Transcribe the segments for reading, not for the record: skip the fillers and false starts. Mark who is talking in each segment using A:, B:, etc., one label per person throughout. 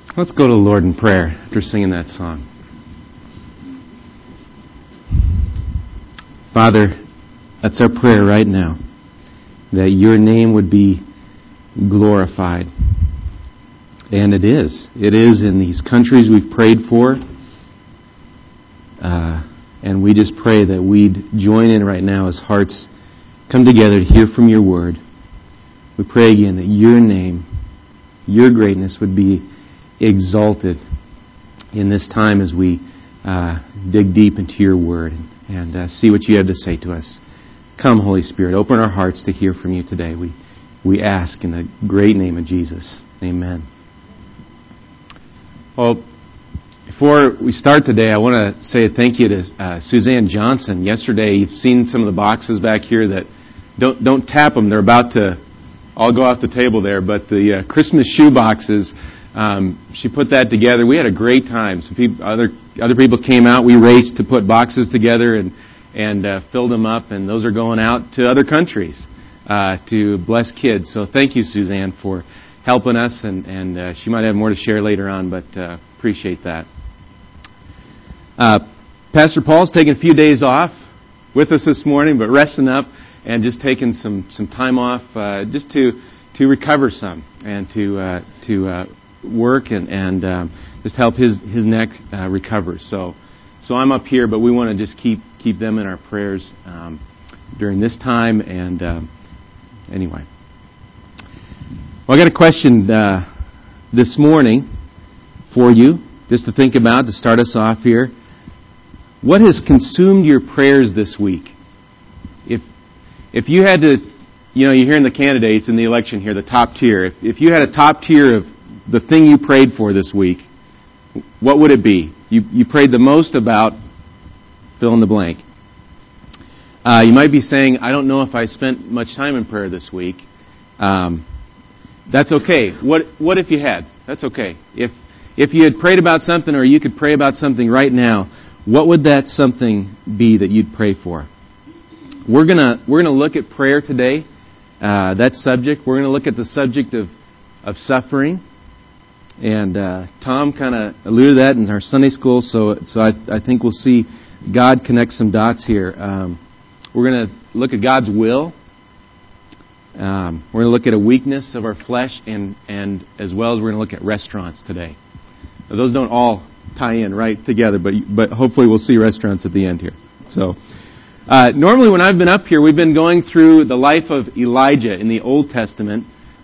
A: Let's go to the Lord in prayer after singing that song. Father, that's our prayer right now, that your name would be glorified. And it is. It is in these countries we've prayed for. And we just pray that we'd join in right now as hearts come together to hear from your word. We pray again that your name, your greatness would be exalted in this time as we dig deep into your word and see what you have to say to us. Come, Holy Spirit, open our hearts to hear from you today. We ask in the great name of Jesus. Amen. Well, before we start today, I want to say a thank you to Suzanne Johnson. Yesterday, you've seen some of the boxes back here that don't tap them. They're about to all go off the table there. But the Christmas shoe boxes, she put that together. We had a great time. Some people, other people came out. We raced to put boxes together and filled them up. And those are going out to other countries to bless kids. So thank you, Suzanne, for helping us. And she might have more to share later on, but appreciate that. Pastor Paul's taking a few days off with us this morning, but resting up and just taking some time off just to recover some and to work and just help his neck recover. So I'm up here, but we want to just keep them in our prayers during this time. And anyway, well, I got a question this morning for you, just to think about to start us off here. What has consumed your prayers this week? If you had to, you're hearing the candidates in the election here, the top tier. If you had a top tier of the thing you prayed for this week, what would it be? You prayed the most about fill in the blank. You might be saying, I don't know if I spent much time in prayer this week. That's okay. What if you had? That's okay. If you had prayed about something, or you could pray about something right now, what would that something be that you'd pray for? We're gonna look at prayer today. That subject. We're gonna look at the subject of suffering. And Tom kind of alluded to that in our Sunday school. So I think we'll see God connect some dots here. We're gonna look at God's will. We're going to look at a weakness of our flesh, and as well as we're going to look at restaurants today. Now, those don't all tie in right together, but hopefully we'll see restaurants at the end here. So, normally when I've been up here, we've been going through the life of Elijah in the Old Testament.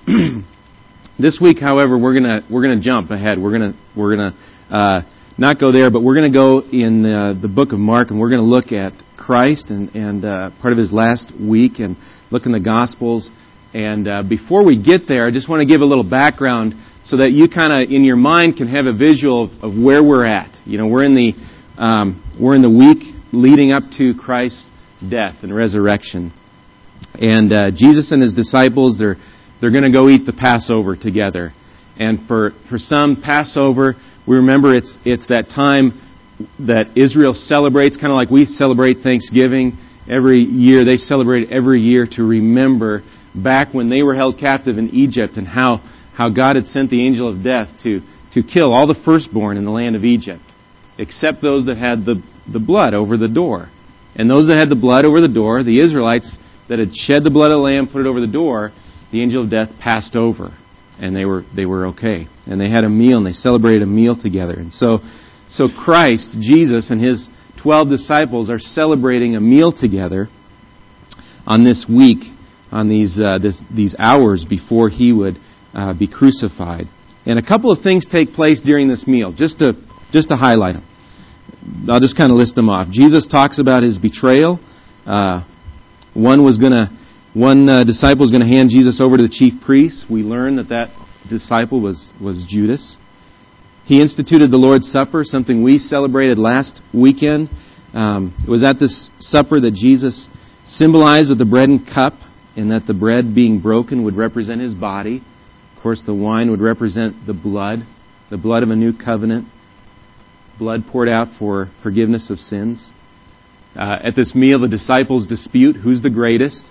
A: This week, however, we're gonna jump ahead. We're gonna not go there, but we're gonna go in the book of Mark, and we're gonna look at Christ and part of his last week, and look in the Gospels. And before we get there, I just want to give a little background so that you kind of, in your mind, can have a visual of where we're at. We're in the week leading up to Christ's death and resurrection. And Jesus and his disciples, they're going to go eat the Passover together. And for some, Passover, we remember it's that time that Israel celebrates, kind of like we celebrate Thanksgiving every year. They celebrate every year to remember back when they were held captive in Egypt, and how God had sent the angel of death to kill all the firstborn in the land of Egypt, except those that had the blood over the door. And those that had the blood over the door, the Israelites that had shed the blood of the lamb, put it over the door, the angel of death passed over, and they were okay. And they had a meal, and they celebrated a meal together. And so Christ, Jesus, and his 12 disciples are celebrating a meal together on this week, on these hours before he would be crucified. And a couple of things take place during this meal, just to highlight them. I'll just kind of list them off. Jesus talks about his betrayal. One disciple was going to hand Jesus over to the chief priests. We learn that disciple was Judas. He instituted the Lord's Supper, something we celebrated last weekend. It was at this supper that Jesus symbolized with the bread and cup, and that the bread being broken would represent his body. Of course, the wine would represent the blood of a new covenant, blood poured out for forgiveness of sins. At this meal, the disciples dispute who's the greatest.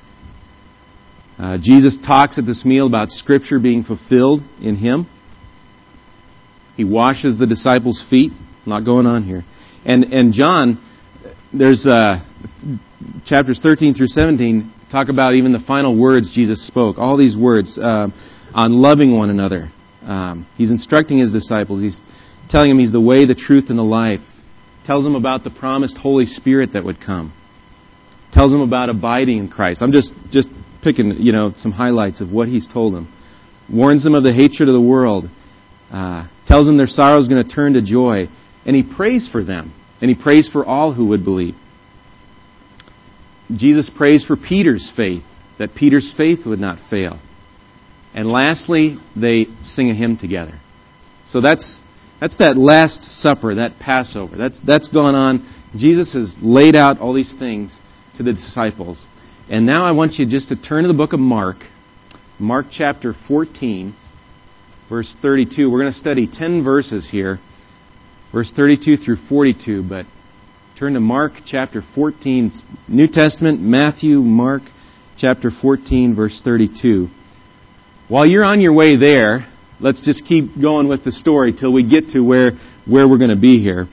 A: Jesus talks at this meal about Scripture being fulfilled in him. He washes the disciples' feet. Not going on here. And John, there's chapters 13 through 17 talk about even the final words Jesus spoke. All these words on loving one another. He's instructing His disciples. He's telling them He's the way, the truth, and the life. Tells them about the promised Holy Spirit that would come. Tells them about abiding in Christ. I'm just picking, some highlights of what He's told them. Warns them of the hatred of the world. Tells them their sorrow is going to turn to joy. And He prays for them. And He prays for all who would believe. Jesus prays for Peter's faith, that Peter's faith would not fail. And lastly, they sing a hymn together. So that's that Last Supper, that Passover. That's gone on. Jesus has laid out all these things to the disciples. And now I want you just to turn to the book of Mark. Mark chapter 14, verse 32. We're going to study 10 verses here. Verse 32 through 42, but turn to Mark chapter 14, New Testament, Matthew, Mark chapter 14, verse 32. While you're on your way there, let's just keep going with the story till we get to where we're going to be here.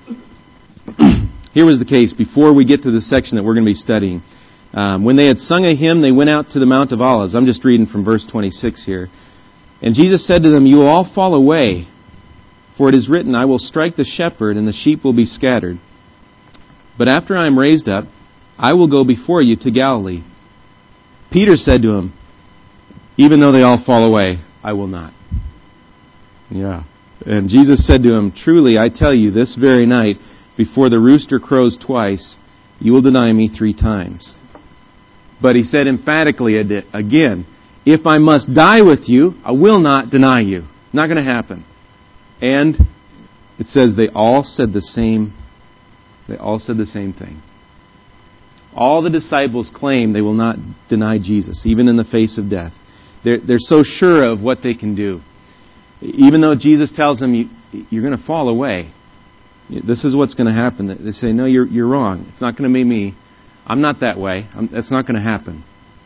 A: Here was the case before we get to the section that we're going to be studying. When they had sung a hymn, they went out to the Mount of Olives. I'm just reading from verse 26 here. And Jesus said to them, "You will all fall away. For it is written, I will strike the shepherd, and the sheep will be scattered. But after I am raised up, I will go before you to Galilee." Peter said to Him, "Even though they all fall away, I will not." Yeah. And Jesus said to him, "Truly, I tell you, this very night, before the rooster crows twice, you will deny me 3 times. But He said emphatically again, "If I must die with you, I will not deny you." Not going to happen. And it says they all said the same thing. All the disciples claim they will not deny Jesus, even in the face of death. They're so sure of what they can do. Even though Jesus tells them, you're going to fall away. This is what's going to happen. They say, "No, you're wrong. It's not going to be me. I'm not that way. That's not going to happen."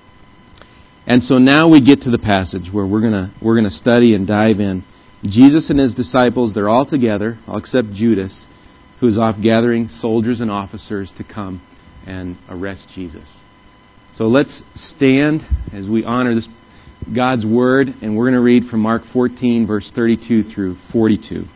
A: And so now we get to the passage where we're going to study and dive in. Jesus and His disciples, they're all together, all except Judas, who's off gathering soldiers and officers to come and arrest Jesus. So let's stand as we honor this God's Word, and we're going to read from Mark 14, verse 32 through 42.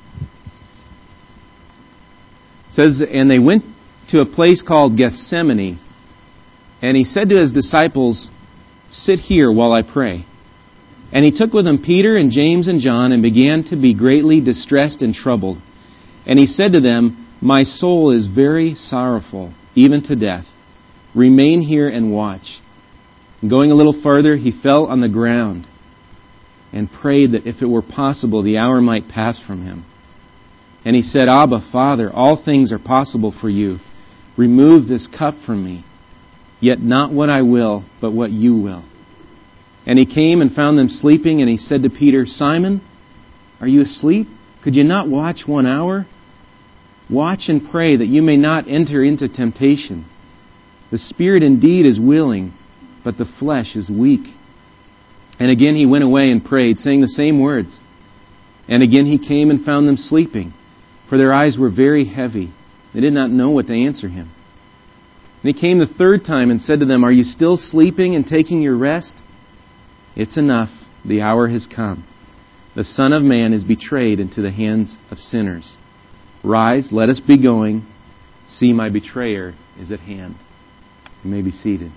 A: It says, "And they went to a place called Gethsemane, and He said to His disciples, 'Sit here while I pray.' And He took with Him Peter and James and John and began to be greatly distressed and troubled. And He said to them, 'My soul is very sorrowful, even to death. Remain here and watch.' And going a little further, He fell on the ground and prayed that if it were possible, the hour might pass from Him. And He said, 'Abba, Father, all things are possible for you. Remove this cup from me. Yet not what I will, but what you will.' And He came and found them sleeping, and He said to Peter, 'Simon, are you asleep? Could you not watch 1 hour? Watch and pray that you may not enter into temptation. The spirit indeed is willing, but the flesh is weak.' And again He went away and prayed, saying the same words. And again He came and found them sleeping, for their eyes were very heavy. They did not know what to answer Him. And He came the 3rd time and said to them, 'Are you still sleeping and taking your rest? It's enough. The hour has come. The Son of Man is betrayed into the hands of sinners. Rise, let us be going. See, my betrayer is at hand.'" You may be seated.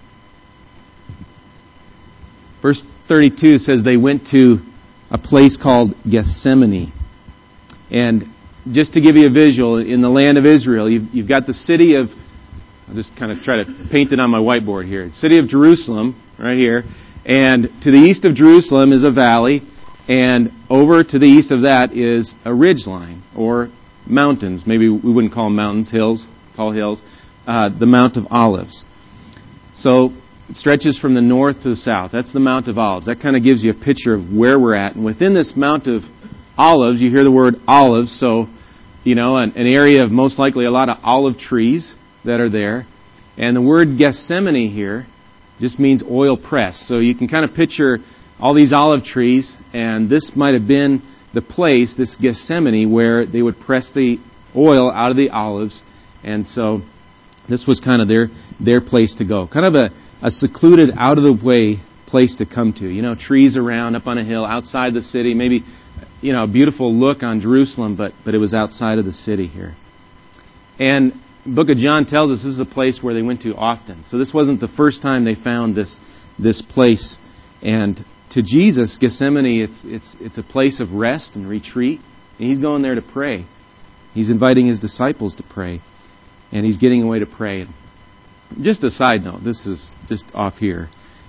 A: Verse 32 says they went to a place called Gethsemane. And just to give you a visual, in the land of Israel, you've got the city of, I'll just kind of try to paint it on my whiteboard here. The city of Jerusalem, right here. And to the east of Jerusalem is a valley. And over to the east of that is a ridgeline, or mountains. Maybe we wouldn't call them mountains, hills, tall hills. The Mount of Olives. So it stretches from the north to the south. That's the Mount of Olives. That kind of gives you a picture of where we're at. And within this Mount of Olives, you hear the word olives. So, an area of most likely a lot of olive trees that are there. And the word Gethsemane here just means oil press. So you can kind of picture all these olive trees, and this might have been the place, this Gethsemane, where they would press the oil out of the olives. And so this was kind of their place to go. Kind of a secluded, out-of-the-way place to come to. You know, trees around, up on a hill, outside the city. Maybe, you know, a beautiful look on Jerusalem, but it was outside of the city here. And the book of John tells us this is a place where they went to often. So this wasn't the first time they found this place. And to Jesus, Gethsemane, it's a place of rest and retreat. And He's going there to pray. He's inviting His disciples to pray. And He's getting away to pray. Just a side note, this is just off here.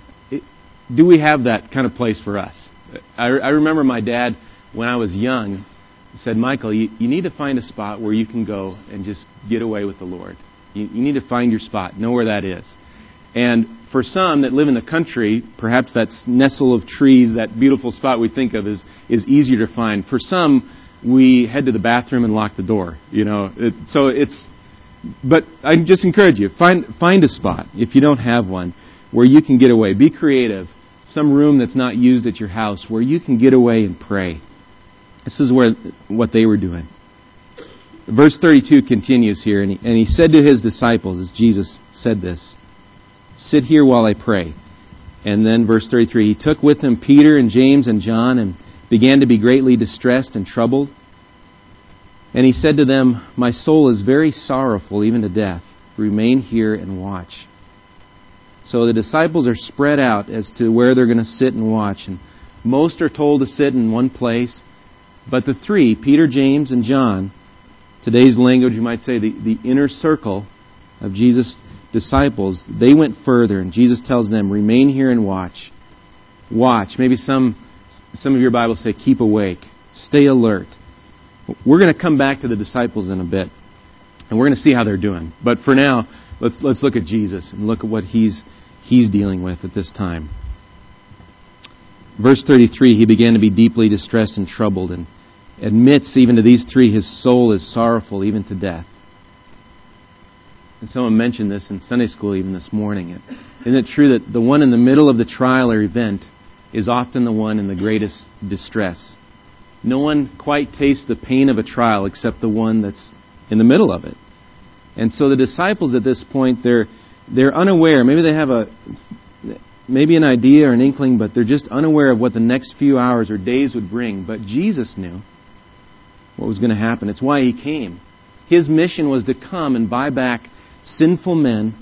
A: Do we have that kind of place for us? I remember my dad, when I was young, said, Michael, you need to find a spot where you can go and just get away with the Lord. You need to find your spot, know where that is. And for some that live in the country, perhaps that nestle of trees, that beautiful spot we think of is easier to find. For some, we head to the bathroom and lock the door. You know, but I just encourage you, find a spot, if you don't have one, where you can get away. Be creative. Some room that's not used at your house where you can get away and pray. This is what they were doing. Verse 32 continues here, and he said to His disciples, as Jesus said this, sit here while I pray. And then verse 33, He took with Him Peter and James and John and began to be greatly distressed and troubled. And He said to them, my soul is very sorrowful, even to death. Remain here and watch. So the disciples are spread out as to where they're going to sit and watch. And most are told to sit in one place. But the three, Peter, James, and John, today's language you might say the inner circle of Jesus' disciples, they went further. And Jesus tells them, remain here and watch. Watch. Maybe some of your Bibles say keep awake. Stay alert. We're going to come back to the disciples in a bit. And we're going to see how they're doing. But for now, let's look at Jesus and look at what He's dealing with at this time. Verse 33, He began to be deeply distressed and troubled, and admits even to these three His soul is sorrowful even to death. And someone mentioned this in Sunday school even this morning. Isn't it true that the one in the middle of the trial or event is often the one in the greatest distress? No one quite tastes the pain of a trial except the one that's in the middle of it. And so the disciples at this point, they're unaware. Maybe they have maybe an idea or an inkling, but they're just unaware of what the next few hours or days would bring. But Jesus knew what was going to happen. It's why He came. His mission was to come and buy back sinful men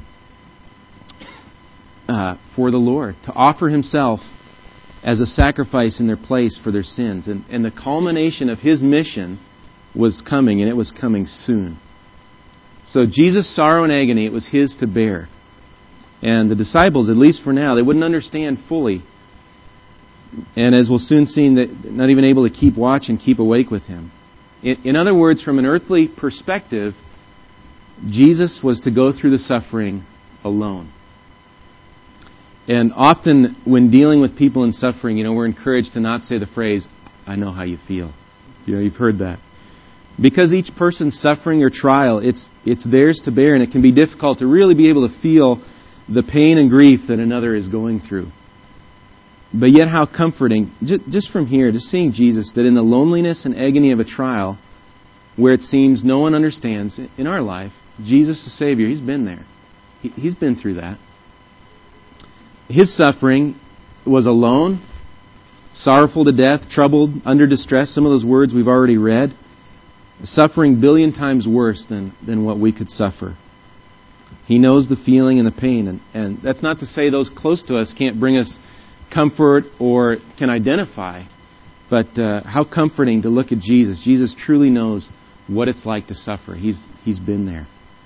A: for the Lord, to offer Himself as a sacrifice in their place for their sins. And the culmination of His mission was coming, and it was coming soon. So Jesus' sorrow and agony, it was His to bear. And the disciples, at least for now, they wouldn't understand fully. And as we'll soon see, they're not even able to keep watch and keep awake with Him. In other words, from an earthly perspective, Jesus was to go through the suffering alone. And often when dealing with people in suffering, we're encouraged to not say the phrase, I know how you feel. You've heard that. Because each person's suffering or trial, it's theirs to bear, and it can be difficult to really be able to feel the pain and grief that another is going through. But yet how comforting, just from here, just seeing Jesus, that in the loneliness and agony of a trial, where it seems no one understands, in our life, Jesus the Savior, He's been there. He's been through that. His suffering was alone, sorrowful to death, troubled, under distress, some of those words we've already read. Suffering 1 billion times worse than what we could suffer. He knows the feeling and the pain. And that's not to say those close to us can't bring us comfort or can identify. But how comforting to look at Jesus. Jesus truly knows what it's like to suffer. He's been there.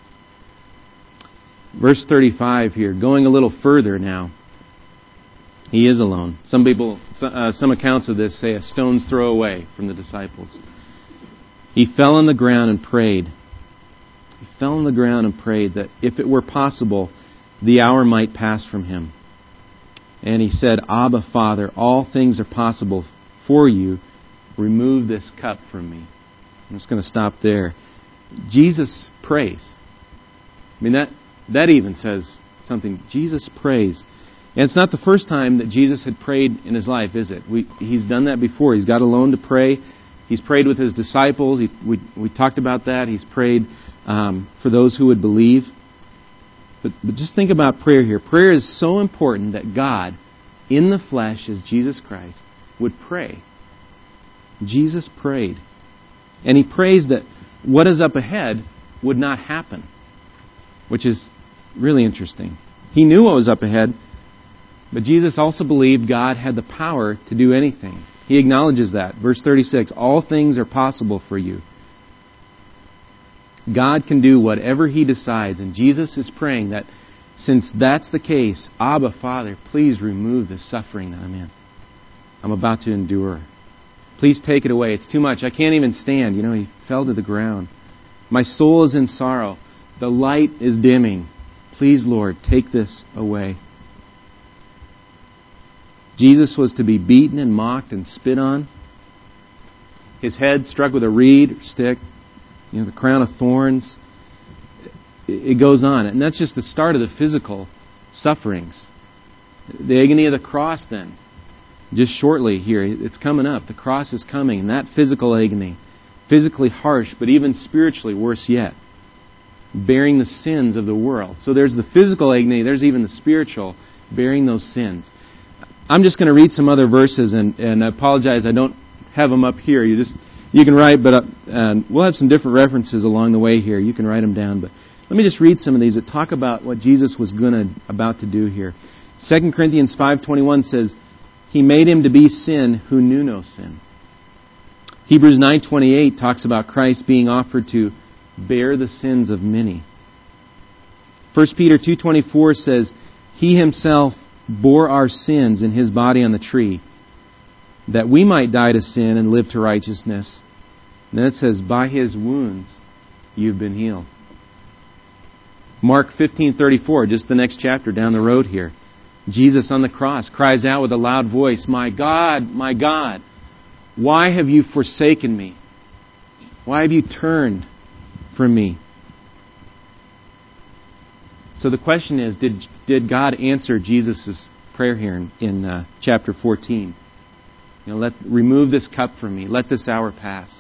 A: Verse 35 here, going a little further now. He is alone. Some accounts of this say a stone's throw away from the disciples. He fell on the ground and prayed. He fell on the ground and prayed that if it were possible, the hour might pass from Him. And He said, Abba, Father, all things are possible for You. Remove this cup from me. I'm just going to stop there. Jesus prays. I mean, that even says something. Jesus prays. And it's not the first time that Jesus had prayed in His life, is it? He's done that before. He's got alone to pray. He's prayed with His disciples. We talked about that. He's prayed for those who would believe. But just think about prayer here. Prayer is so important that God, in the flesh as Jesus Christ, would pray. Jesus prayed. And He prays that what is up ahead would not happen, which is really interesting. He knew what was up ahead, but Jesus also believed God had the power to do anything. He acknowledges that. Verse 36, all things are possible for you. God can do whatever He decides, and Jesus is praying that since that's the case, Abba, Father, please remove the suffering that I'm in. I'm about to endure. Please take it away. It's too much. I can't even stand. He fell to the ground. My soul is in sorrow. The light is dimming. Please, Lord, take this away. Jesus was to be beaten and mocked and spit on. His head struck with a reed or stick. The crown of thorns. It goes on. And that's just the start of the physical sufferings. The agony of the cross then. Just shortly here, it's coming up. The cross is coming. And that physical agony, physically harsh, but even spiritually worse yet. Bearing the sins of the world. So there's the physical agony, there's even the spiritual, bearing those sins. I'm just going to read some other verses, and I apologize, I don't have them up here. You can write, but we'll have some different references along the way here. You can write them down. But let me just read some of these that talk about what Jesus was about to do here. 2 Corinthians 5:21 says, He made Him to be sin who knew no sin. Hebrews 9:28 talks about Christ being offered to bear the sins of many. 1 Peter 2:24 says, He Himself bore our sins in His body on the tree, that we might die to sin and live to righteousness. And then it says, by His wounds you've been healed. Mark 15:34, just the next chapter down the road here. Jesus on the cross cries out with a loud voice, my God, why have you forsaken me? Why have you turned from me? So the question is, did God answer Jesus' prayer here in chapter 14? Remove this cup from me. Let this hour pass.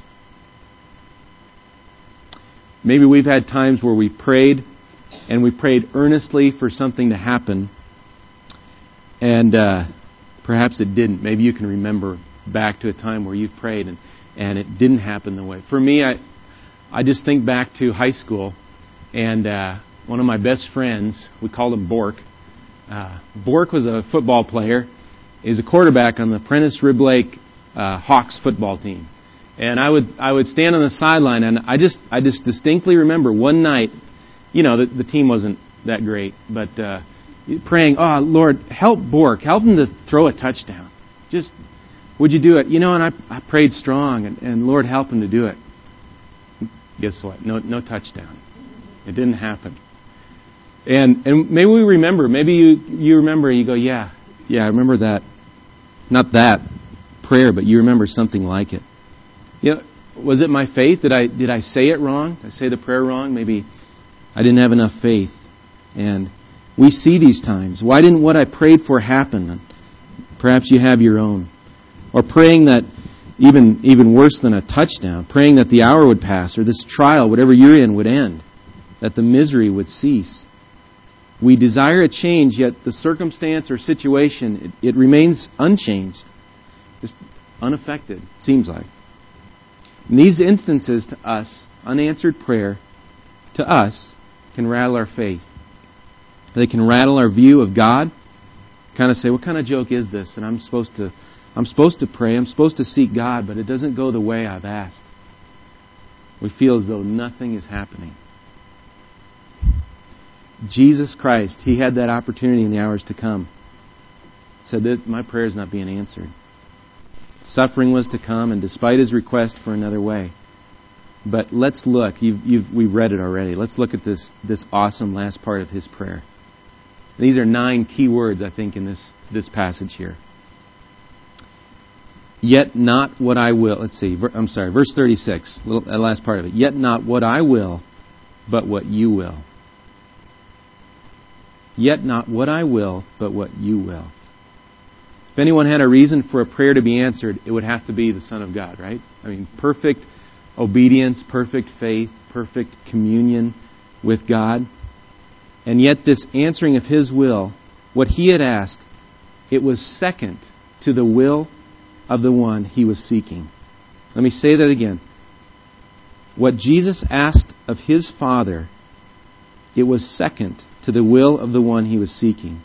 A: Maybe we've had times where we prayed, and we prayed earnestly for something to happen, and perhaps it didn't. Maybe you can remember back to a time where you prayed and it didn't happen the way. For me, I just think back to high school, and one of my best friends, we called him Bork. Bork was a football player. He was a quarterback on the Prentice Rib Lake Hawks football team. And I would stand on the sideline, and I just distinctly remember one night, the team wasn't that great, but praying, oh, Lord, help Bork. Help him to throw a touchdown. Just, would you do it? And I prayed strong, and Lord, help him to do it. Guess what? No touchdown. It didn't happen. And maybe we remember. Maybe you remember, you go, yeah, I remember that. Not that prayer, but you remember something like it. Was it my faith? Did I say it wrong? Did I say the prayer wrong? Maybe I didn't have enough faith. And we see these times. Why didn't what I prayed for happen? And perhaps you have your own. Or praying that even worse than a touchdown, praying that the hour would pass or this trial, whatever you're in, would end, that the misery would cease. We desire a change, yet the circumstance or situation, it remains unchanged, just unaffected, it seems like. In these instances to us, unanswered prayer, to us, can rattle our faith. They can rattle our view of God. Kind of say, what kind of joke is this? And I'm supposed to pray, I'm supposed to seek God, but it doesn't go the way I've asked. We feel as though nothing is happening. Jesus Christ, He had that opportunity in the hours to come. Said that my prayer is not being answered. Suffering was to come, and despite His request for another way. But let's look. We've read it already. Let's look at this awesome last part of His prayer. These are 9 key words, I think, in this passage here. Yet not what I will. Let's see. Verse 36. That last part of it. Yet not what I will, but what you will. Yet not what I will, but what you will. If anyone had a reason for a prayer to be answered, it would have to be the Son of God, right? I mean, perfect obedience, perfect faith, perfect communion with God. And yet this answering of His will, what He had asked, it was second to the will of the one He was seeking. Let me say that again. What Jesus asked of His Father, it was second to the will of the one He was seeking.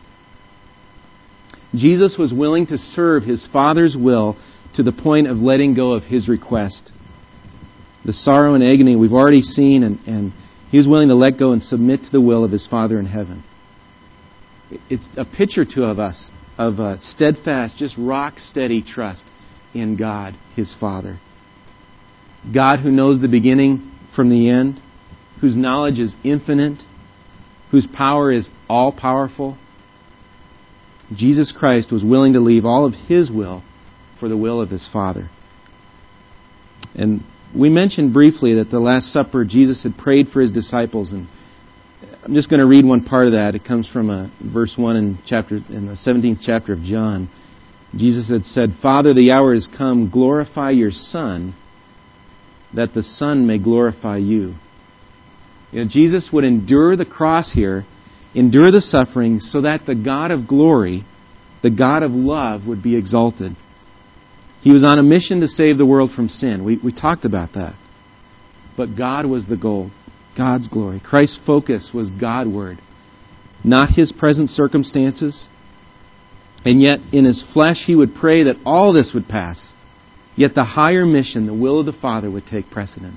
A: Jesus was willing to serve His Father's will to the point of letting go of His request. The sorrow and agony we've already seen, and He was willing to let go and submit to the will of His Father in heaven. It's a picture to us of a steadfast, just rock-steady trust in God, His Father. God who knows the beginning from the end, whose knowledge is infinite, whose power is all-powerful. Jesus Christ was willing to leave all of His will for the will of His Father. And we mentioned briefly that the Last Supper, Jesus had prayed for His disciples, and I'm just going to read one part of that. It comes from verse 1 in the 17th chapter of John. Jesus had said, "Father, the hour has come. Glorify Your Son, that the Son may glorify You." You know, Jesus would endure the cross here, endure the suffering, so that the God of glory, the God of love, would be exalted. He was on a mission to save the world from sin. We talked about that. But God was the goal. God's glory. Christ's focus was Godward, not His present circumstances. And yet, in His flesh, He would pray that all this would pass. Yet the higher mission, the will of the Father, would take precedence.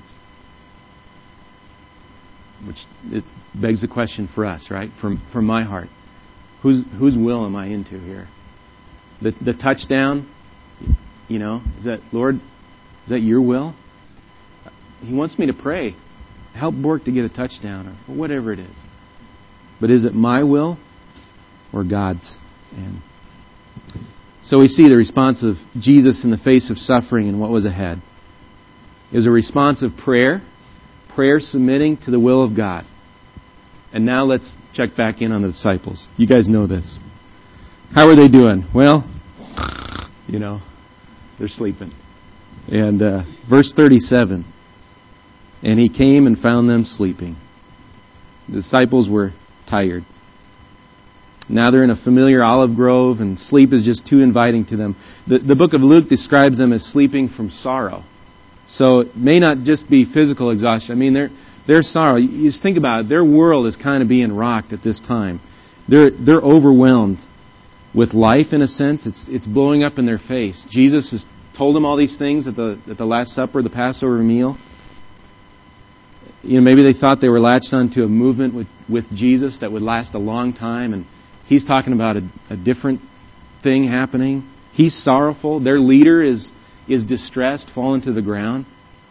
A: Which it begs the question for us, right? From my heart. Whose will am I into here? The touchdown, you know, Lord, is that Your will? He wants me to pray. Help Bork to get a touchdown or whatever it is. But is it my will or God's? And so we see the response of Jesus in the face of suffering and what was ahead. It was a response of prayer submitting to the will of God. And now let's check back in on the disciples. You guys know this. How are they doing? Well, you know, they're sleeping. And verse 37, "And He came and found them sleeping." The disciples were tired. Now they're in a familiar olive grove, and sleep is just too inviting to them. The book of Luke describes them as sleeping from sorrow. So it may not just be physical exhaustion. I mean, their sorrow. You just think about it. Their world is kind of being rocked at this time. They're overwhelmed with life, in a sense. It's blowing up in their face. Jesus has told them all these things at the Last Supper, the Passover meal. You know, maybe they thought they were latched onto a movement with Jesus that would last a long time, and He's talking about a different thing happening. He's sorrowful. Their leader is distressed, fallen to the ground.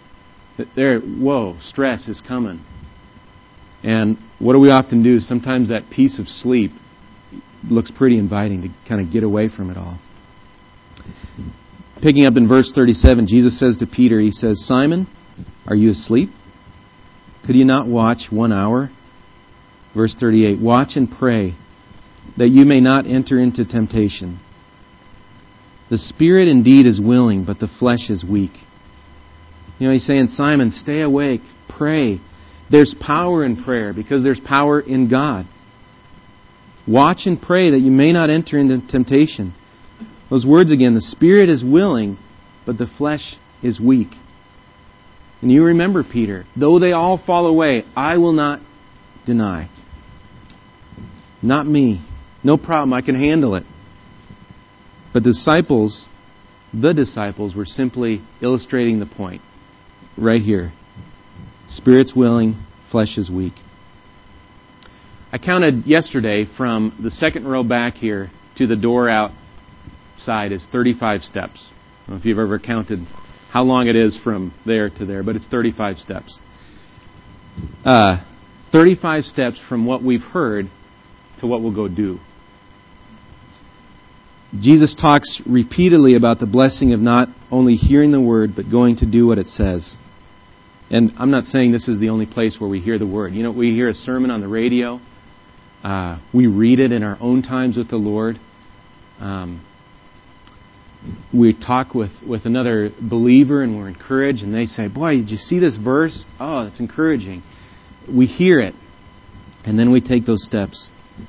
A: Stress is coming. And what do we often do? Sometimes that piece of sleep looks pretty inviting to kind of get away from it all. Picking up in verse 37, Jesus says to Peter, He says, "Simon, are you asleep? Could you not watch 1 hour?" Verse 38, "Watch and pray, that you may not enter into temptation. The spirit indeed is willing, but the flesh is weak." You know, He's saying, Simon, stay awake, pray. There's power in prayer because there's power in God. Watch and pray that you may not enter into temptation. Those words again, the spirit is willing, but the flesh is weak. And you remember Peter, though they all fall away, I will not deny. Not me. No problem, I can handle it. But the disciples were simply illustrating the point. Right here. Spirit's willing, flesh is weak. I counted yesterday from the second row back here to the door outside is 35 steps. I don't know if you've ever counted how long it is from there to there, but it's 35 steps. 35 steps from what we've heard to what we'll go do. Jesus talks repeatedly about the blessing of not only hearing the Word, but going to do what it says. And I'm not saying this is the only place where we hear the Word. You know, we hear a sermon on the radio. We read it in our own times with the Lord. we talk with another believer and we're encouraged, and they say, boy, did you see this verse? Oh, that's encouraging. We hear it, and then we take those steps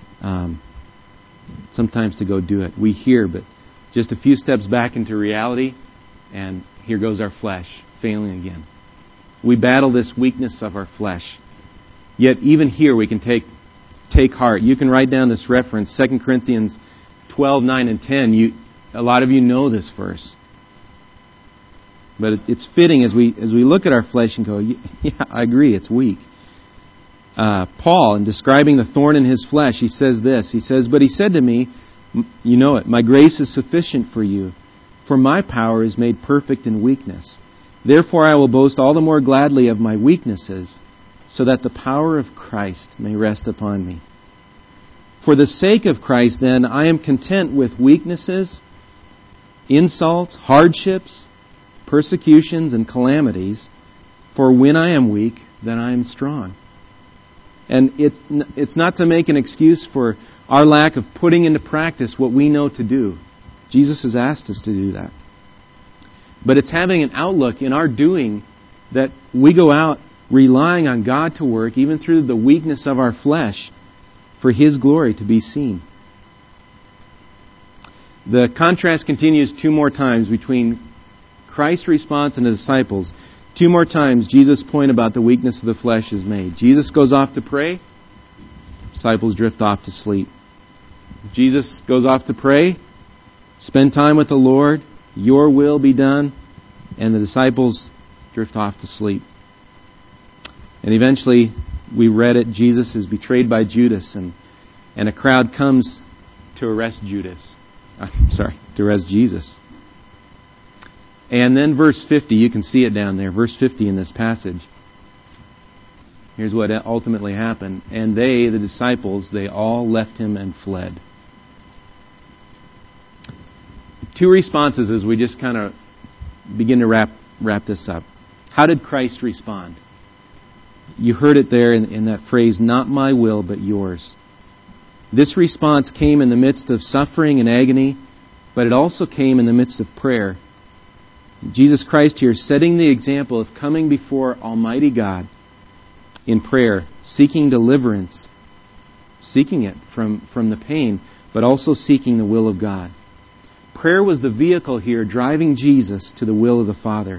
A: sometimes to go do it. We hear, but just a few steps back into reality, and here goes our flesh, failing again. We battle this weakness of our flesh. Yet even here we can take heart. You can write down this reference, 2 Corinthians 12, 9, and 10. A lot of you know this verse. But it's fitting as we look at our flesh and go, yeah, I agree, it's weak. Paul, in describing the thorn in his flesh, he says this. He says, but he said to me, you know it, my grace is sufficient for you, for my power is made perfect in weakness. Therefore I will boast all the more gladly of my weaknesses, so that the power of Christ may rest upon me. For the sake of Christ, then, I am content with weaknesses, insults, hardships, persecutions, and calamities, for when I am weak, then I am strong. And it's not to make an excuse for our lack of putting into practice what we know to do. Jesus has asked us to do that. But it's having an outlook in our doing that we go out relying on God to work, even through the weakness of our flesh, for His glory to be seen. The contrast continues two more times between Christ's response and the disciples. Two more times Jesus' point about the weakness of the flesh is made. Jesus goes off to pray. Disciples drift off to sleep. Jesus goes off to pray. Spend time with the Lord. Your will be done. And the disciples drift off to sleep. And eventually, we read it, Jesus is betrayed by Judas, and a crowd comes to arrest Judas. To arrest Jesus. And then verse 50, you can see it down there, verse 50 in this passage. Here's what ultimately happened. And they, the disciples, they all left Him and fled. Two responses as we just kind of begin to wrap this up. How did Christ respond? You heard it there in that phrase, not my will, but yours. This response came in the midst of suffering and agony, but it also came in the midst of prayer. Jesus Christ here setting the example of coming before Almighty God in prayer, seeking deliverance, seeking it from the pain, but also seeking the will of God. Prayer was the vehicle here driving Jesus to the will of the Father.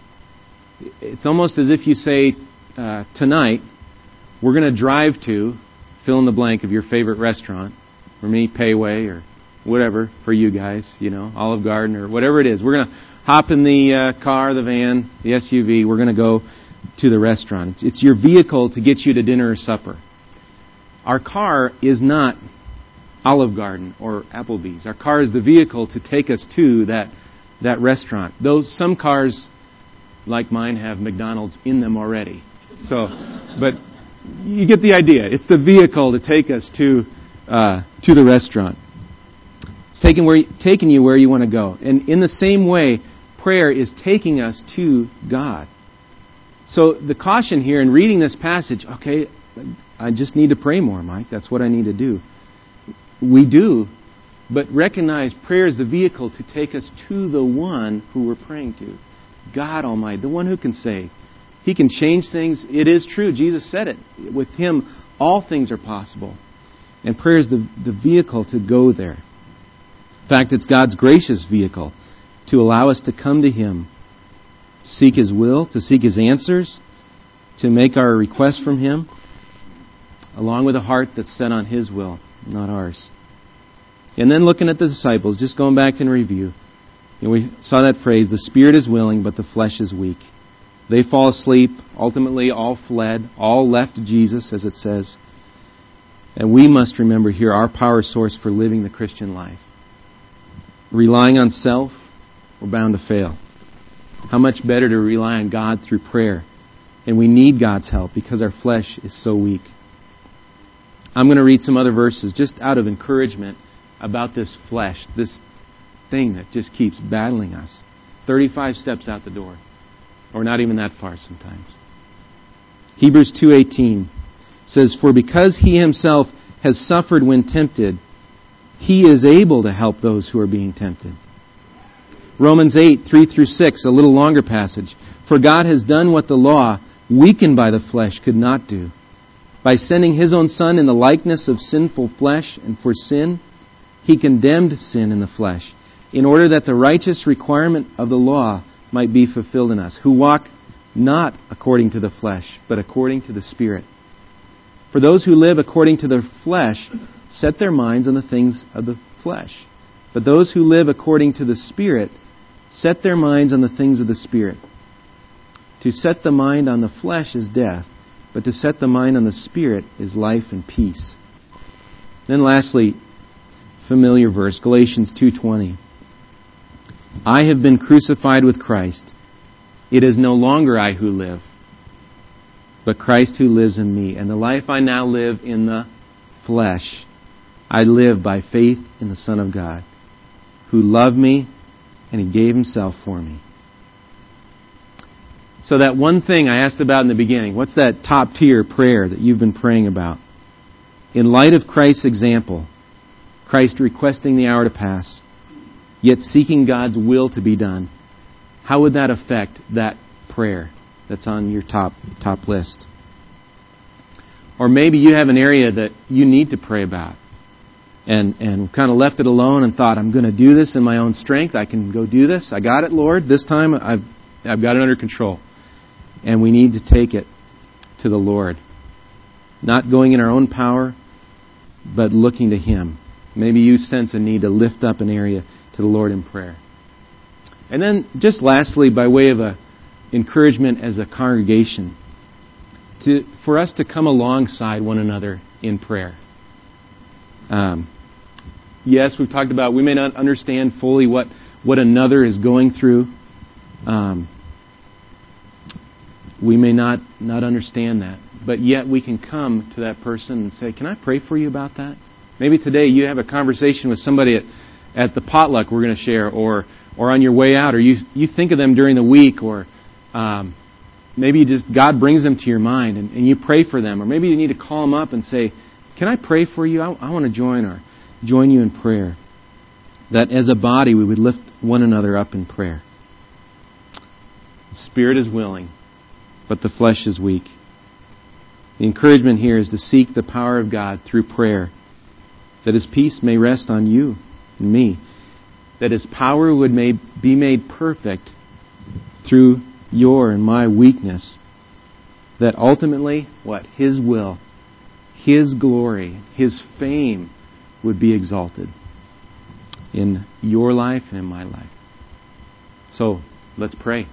A: It's almost as if you say, tonight, we're going to drive to fill in the blank of your favorite restaurant. For me, Payway or whatever for you guys, Olive Garden or whatever it is. We're going to hop in the car, the van, the SUV. We're going to go to the restaurant. It's your vehicle to get you to dinner or supper. Our car is not Olive Garden or Applebee's. Our car is the vehicle to take us to that restaurant. Though some cars, like mine, have McDonald's in them already. But you get the idea. It's the vehicle to take us to the restaurant. It's taking you where you want to go. And in the same way, prayer is taking us to God. So the caution here in reading this passage, okay, I just need to pray more, Mike. That's what I need to do. We do, but recognize prayer is the vehicle to take us to the one who we're praying to. God Almighty, the one who can save. He can change things. It is true. Jesus said it. With Him, all things are possible. And prayer is the vehicle to go there. In fact, it's God's gracious vehicle to allow us to come to Him, seek His will, to seek His answers, to make our requests from Him, along with a heart that's set on His will, not ours. And then looking at the disciples, just going back in review, we saw that phrase, the spirit is willing, but the flesh is weak. They fall asleep. Ultimately, all fled. All left Jesus, as it says. And we must remember here our power source for living the Christian life. Relying on self, we're bound to fail. How much better to rely on God through prayer. And we need God's help because our flesh is so weak. I'm going to read some other verses just out of encouragement about this flesh, this thing that just keeps battling us. 35 steps out the door. Or not even that far sometimes. Hebrews 2:18 says, for because He Himself has suffered when tempted, He is able to help those who are being tempted. Romans 8, 3 through 6, a little longer passage. For God has done what the law, weakened by the flesh, could not do. By sending His own Son in the likeness of sinful flesh, and for sin, He condemned sin in the flesh, in order that the righteous requirement of the law might be fulfilled in us, who walk not according to the flesh, but according to the Spirit. For those who live according to the flesh set their minds on the things of the flesh. But those who live according to the Spirit set their minds on the things of the Spirit. To set the mind on the flesh is death, but to set the mind on the Spirit is life and peace. Then lastly, familiar verse, Galatians 2:20. I have been crucified with Christ. It is no longer I who live, but Christ who lives in me. And the life I now live in the flesh, I live by faith in the Son of God, who loved me and He gave Himself for me. So that one thing I asked about in the beginning, what's that top tier prayer that you've been praying about? In light of Christ's example, Christ requesting the hour to pass, yet seeking God's will to be done, how would that affect that prayer that's on your top list? Or maybe you have an area that you need to pray about and kind of left it alone and thought, I'm going to do this in my own strength. I can go do this. I got it, Lord. This time I've got it under control. And we need to take it to the Lord. Not going in our own power, but looking to Him. Maybe you sense a need to lift up an area to the Lord in prayer. And then just lastly, by way of a encouragement as a congregation, for us to come alongside one another in prayer. Yes, we've talked about we may not understand fully what another is going through. We may not understand that. But yet we can come to that person and say, can I pray for you about that? Maybe today you have a conversation with somebody at the potluck we're going to share, or on your way out, or you think of them during the week, or maybe God brings them to your mind and you pray for them. Or maybe you need to call them up and say, can I pray for you? I want to join you in prayer. That as a body we would lift one another up in prayer. The spirit is willing, but the flesh is weak. The encouragement here is to seek the power of God through prayer, that His peace may rest on you and me, that His power would be made perfect through your and my weakness, that ultimately, His will, His glory, His fame would be exalted in your life and in my life. So, let's pray.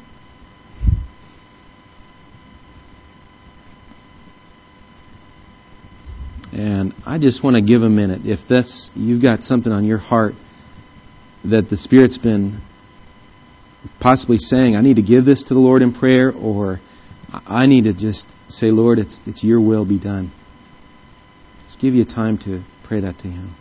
A: And I just want to give a minute. If you've got something on your heart that the Spirit's been possibly saying, I need to give this to the Lord in prayer, or I need to just say, Lord, it's your will be done. Just give you time to pray that to Him.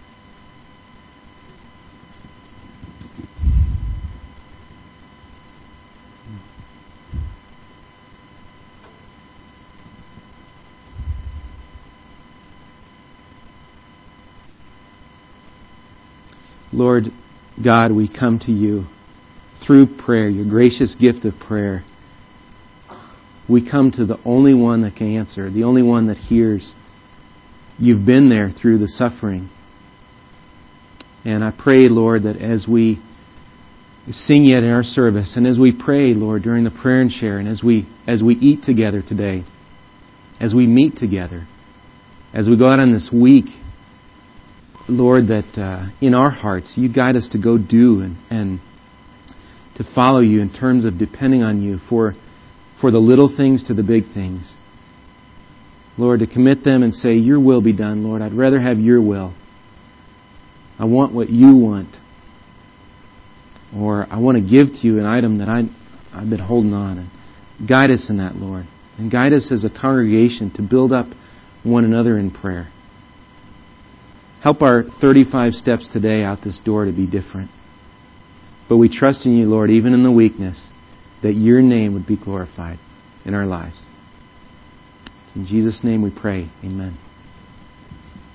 A: Lord God, we come to You through prayer, Your gracious gift of prayer. We come to the only one that can answer, the only one that hears. You've been there through the suffering. And I pray, Lord, that as we sing yet in our service, and as we pray, Lord, during the prayer and share, and as we eat together today, as we meet together, as we go out on this week, Lord, that in our hearts You guide us to go do and to follow You in terms of depending on You for the little things to the big things. Lord, to commit them and say, Your will be done, Lord. I'd rather have Your will. I want what You want. Or I want to give to You an item that I've been holding on. And guide us in that, Lord. And guide us as a congregation to build up one another in prayer. Help our 35 steps today out this door to be different. But we trust in You, Lord, even in the weakness, that Your name would be glorified in our lives. It's in Jesus' name we pray. Amen.